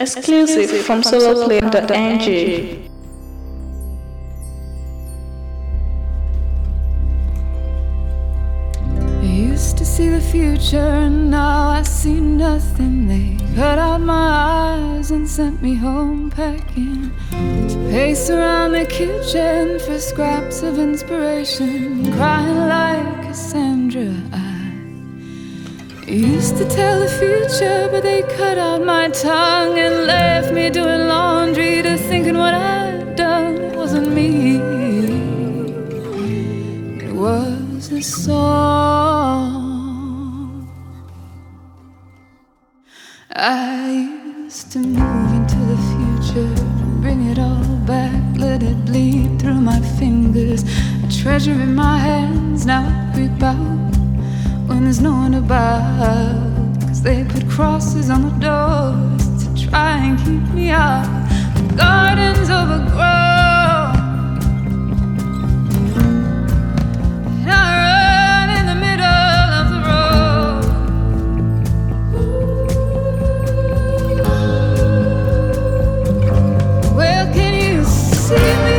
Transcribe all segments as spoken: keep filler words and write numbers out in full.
Exclusive from soloplane dot n g. I used to see the future and now I see nothing. They cut out my eyes and sent me home packing, to pace around the kitchen for scraps of inspiration, crying like Cassandra. I used to tell the future, but they cut out my tongue and left me doing laundry to thinking what I'd done. It wasn't me, it was a song. I used to move into the future, bring it all back, let it bleed through my fingers. A treasure in my hands, now I creep out when there's no one about, 'cause they put crosses on the doors to try and keep me out. The garden's overgrown and I run in the middle of the road. Well, can you see me?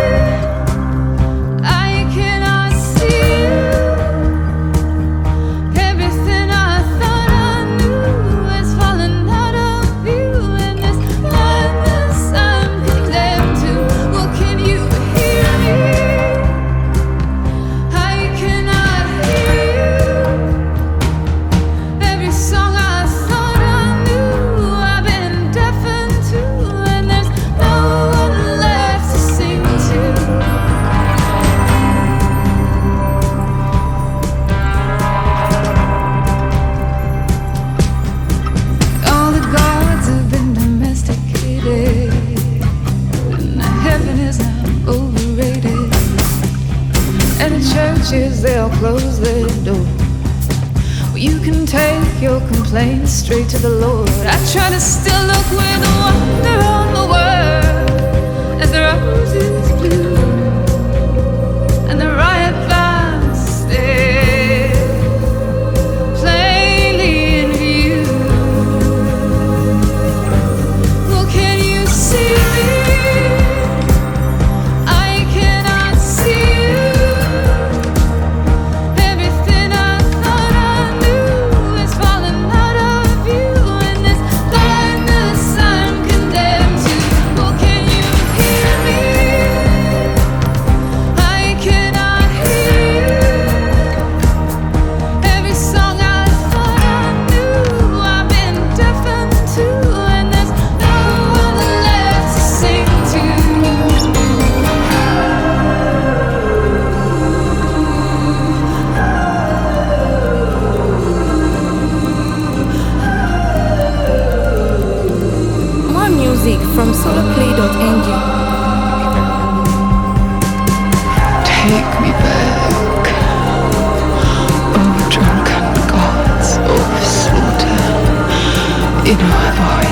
They'll close their door. Well, you can take your complaints straight to the Lord. I try to still look with wonder on the world as the roses bloom and the riot vines stay plainly in view. Well, can you see me? From soloplane dot n g. Take me back, oh drunken gods of slaughter, in our